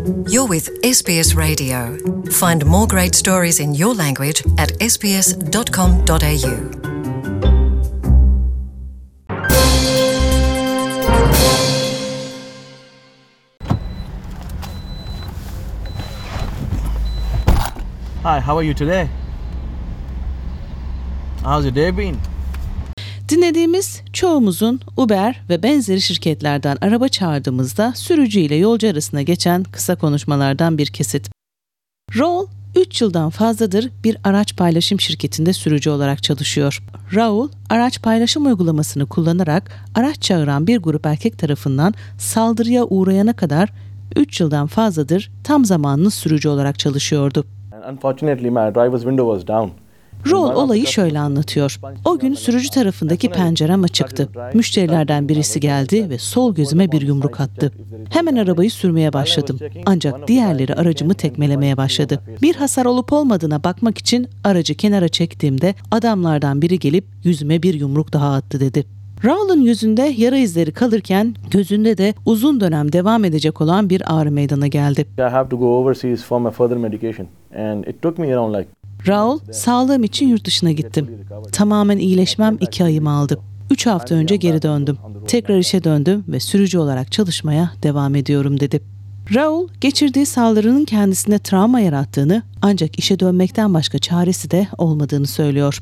You're with SBS Radio. Find more great stories in your language at sbs.com.au. Hi, how are you today? How's your day been? Dinlediğimiz çoğumuzun Uber ve benzeri şirketlerden araba çağırdığımızda sürücü ile yolcu arasında geçen kısa konuşmalardan bir kesit. Raul, 3 yıldan fazladır bir araç paylaşım şirketinde sürücü olarak çalışıyor. Raul, araç paylaşım uygulamasını kullanarak araç çağıran bir grup erkek tarafından saldırıya uğrayana kadar 3 yıldan fazladır tam zamanlı sürücü olarak çalışıyordu. Unfortunately, my driver's window was down. Raul olayı şöyle anlatıyor. O gün sürücü tarafındaki pencerem açıktı. Müşterilerden birisi geldi ve sol gözüme bir yumruk attı. Hemen arabayı sürmeye başladım. Ancak diğerleri aracımı tekmelemeye başladı. Bir hasar olup olmadığına bakmak için aracı kenara çektiğimde adamlardan biri gelip yüzüme bir yumruk daha attı dedi. Raul'un yüzünde yara izleri kalırken gözünde de uzun dönem devam edecek olan bir ağrı meydana geldi. I have to go overseas for my further medication and it took me around Raul, sağlığım için yurt dışına gittim. Tamamen iyileşmem 2 ayımı aldı. 3 hafta önce geri döndüm. Tekrar işe döndüm ve sürücü olarak çalışmaya devam ediyorum dedi. Raul, geçirdiği saldırının kendisine travma yarattığını ancak işe dönmekten başka çaresi de olmadığını söylüyor.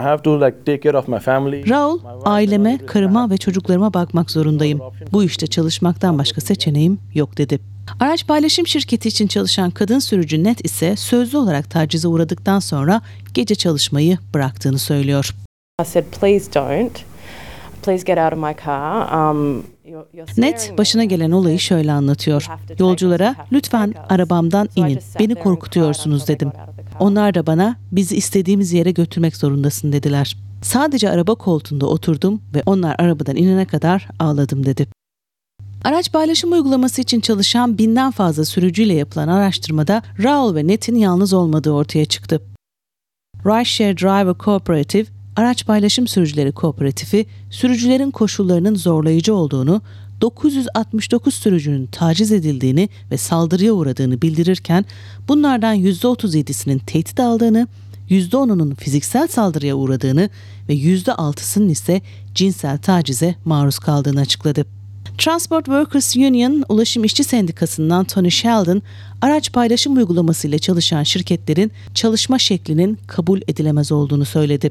Raul, aileme, karıma ve çocuklarıma bakmak zorundayım. Bu işte çalışmaktan başka seçeneğim yok dedi. Araç paylaşım şirketi için çalışan kadın sürücü Ned ise sözlü olarak tacize uğradıktan sonra gece çalışmayı bıraktığını söylüyor. I said, please don't. Please get out of my car. Ned başına gelen olayı şöyle anlatıyor. Yolculara lütfen arabamdan inin, beni korkutuyorsunuz dedim. Onlar da bana bizi istediğimiz yere götürmek zorundasın dediler. Sadece araba koltuğunda oturdum ve onlar arabadan inene kadar ağladım dedi. Araç paylaşım uygulaması için çalışan 1000'den fazla sürücüyle yapılan araştırmada Raul ve Ned'in yalnız olmadığı ortaya çıktı. Rideshare Driver Cooperative, araç paylaşım sürücüleri kooperatifi, sürücülerin koşullarının zorlayıcı olduğunu, 969 sürücünün taciz edildiğini ve saldırıya uğradığını bildirirken, bunlardan %37'sinin tehdit aldığını, %10'unun fiziksel saldırıya uğradığını ve %6'sının ise cinsel tacize maruz kaldığını açıkladı. Transport Workers Union Ulaşım İşçi Sendikası'ndan Tony Sheldon, araç paylaşım uygulaması ile çalışan şirketlerin çalışma şeklinin kabul edilemez olduğunu söyledi.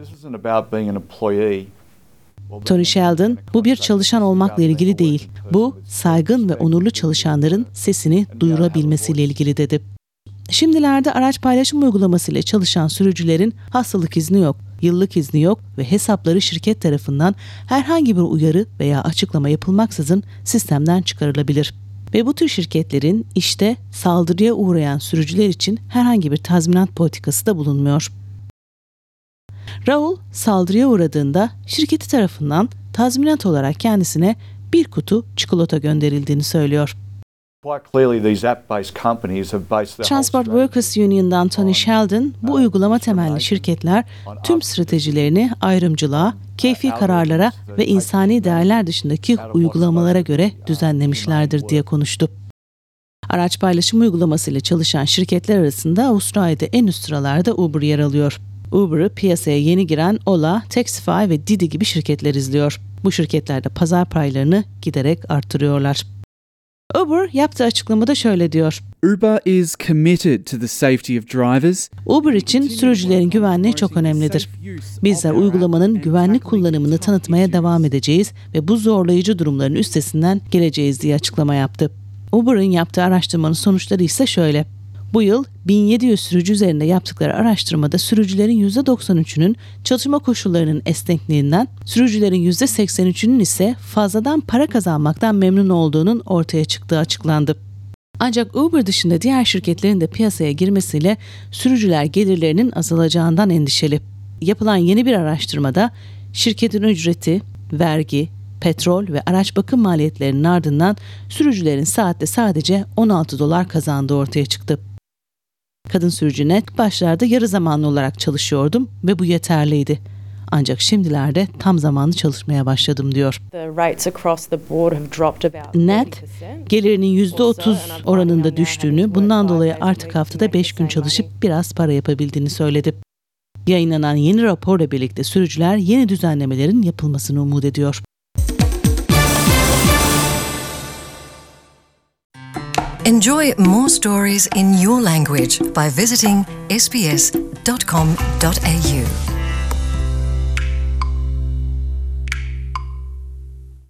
Tony Sheldon, bu bir çalışan olmakla ilgili değil, bu saygın ve onurlu çalışanların sesini duyurabilmesiyle ilgili dedi. Şimdilerde araç paylaşım uygulaması ile çalışan sürücülerin hastalık izni yok, yıllık izni yok ve hesapları şirket tarafından herhangi bir uyarı veya açıklama yapılmaksızın sistemden çıkarılabilir. Ve bu tür şirketlerin işte saldırıya uğrayan sürücüler için herhangi bir tazminat politikası da bulunmuyor. Raul saldırıya uğradığında şirketi tarafından tazminat olarak kendisine bir kutu çikolata gönderildiğini söylüyor. Transport Workers Union'dan Tony Sheldon, bu uygulama temelli şirketler tüm stratejilerini ayrımcılığa, keyfi kararlara ve insani değerler dışındaki uygulamalara göre düzenlemişlerdir diye konuştu. Araç paylaşım uygulaması ile çalışan şirketler arasında Avustralya'da en üst sıralarda Uber yer alıyor. Uber'ı piyasaya yeni giren Ola, Taxify ve Didi gibi şirketler izliyor. Bu şirketler de pazar paylarını giderek artırıyorlar. Uber yaptığı açıklamada şöyle diyor. Uber is committed to the safety of drivers. Uber için sürücülerin güvenliği çok önemlidir. Bizler uygulamanın güvenli kullanımını tanıtmaya devam edeceğiz ve bu zorlayıcı durumların üstesinden geleceğiz diye açıklama yaptı. Uber'ın yaptığı araştırmanın sonuçları ise şöyle. Bu yıl 1700 sürücü üzerinde yaptıkları araştırmada sürücülerin %93'ünün çalışma koşullarının esnekliğinden, sürücülerin %83'ünün ise fazladan para kazanmaktan memnun olduğunun ortaya çıktığı açıklandı. Ancak Uber dışında diğer şirketlerin de piyasaya girmesiyle sürücüler gelirlerinin azalacağından endişeli. Yapılan yeni bir araştırmada şirketin ücreti, vergi, petrol ve araç bakım maliyetlerinin ardından sürücülerin saatte sadece $16 kazandığı ortaya çıktı. Kadın sürücü Ned, başlarda yarı zamanlı olarak çalışıyordum ve bu yeterliydi. Ancak şimdilerde tam zamanlı çalışmaya başladım diyor. Nat, gelirinin %30 oranında düştüğünü, bundan dolayı artık haftada 5 gün çalışıp biraz para yapabildiğini söyledi. Yayınlanan yeni raporla birlikte sürücüler yeni düzenlemelerin yapılmasını umut ediyor. Enjoy more stories in your language by visiting sbs.com.au.